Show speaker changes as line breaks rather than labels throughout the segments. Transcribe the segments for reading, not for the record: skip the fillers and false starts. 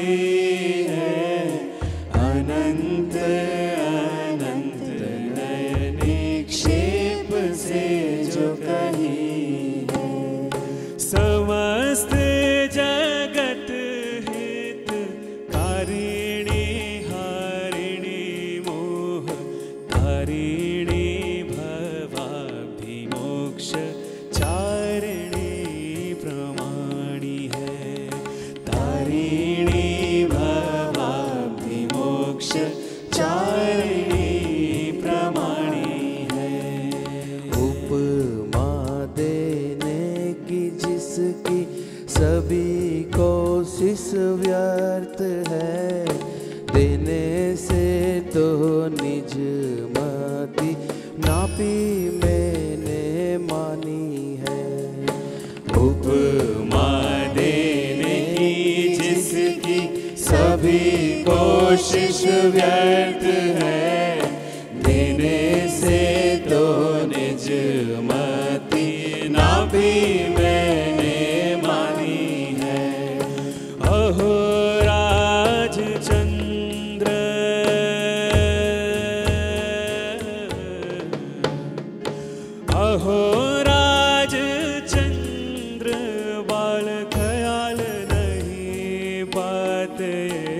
है, अनंत अनंत नय निक्षेप से जो कही है। समस्त जगत हित कारिणी हारिणी मोह तारिणी भवाभिमोक्ष चारिणी प्रमाणी है, तारिणी भवाभिमोक्ष चारिणी प्रमाणी है।
उपमा देने की जिसकी सभी कोशिश व्यर्थ है, देने से तो निज मति नापी मैंने मानी है।
उपमा देने की जिसकी सभी कोशिश व्यर्थ है, देने से तो निज मति नाभि मैंने मानी है। अहो राजचंद्र, अहो राजचंद्र, बाल ख्याल नहीं पाते,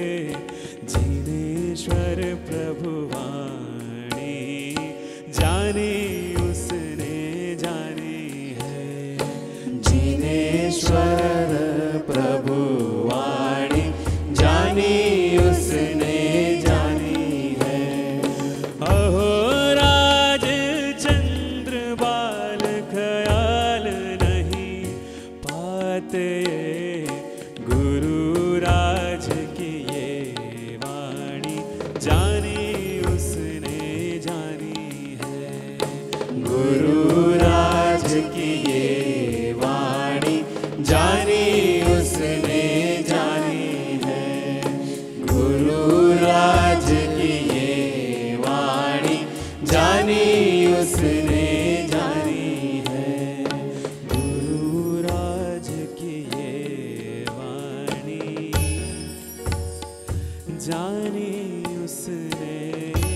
जिनेश्वर प्रभु वाणी जानी उसने जानी है। जिनेश्वर प्रभु वाणी जानी उसने जानी है। अहो राजचंद्र, बाल ख्याल नहीं पाते, गुरु राज की ये वाणी जानी उसने जानी है। गुरु राज की ये वाणी जानी उसने जानी है। गुरु राज की ये वाणी जानी उसने जानी है। गुरु राज की ये वाणी जानी उसने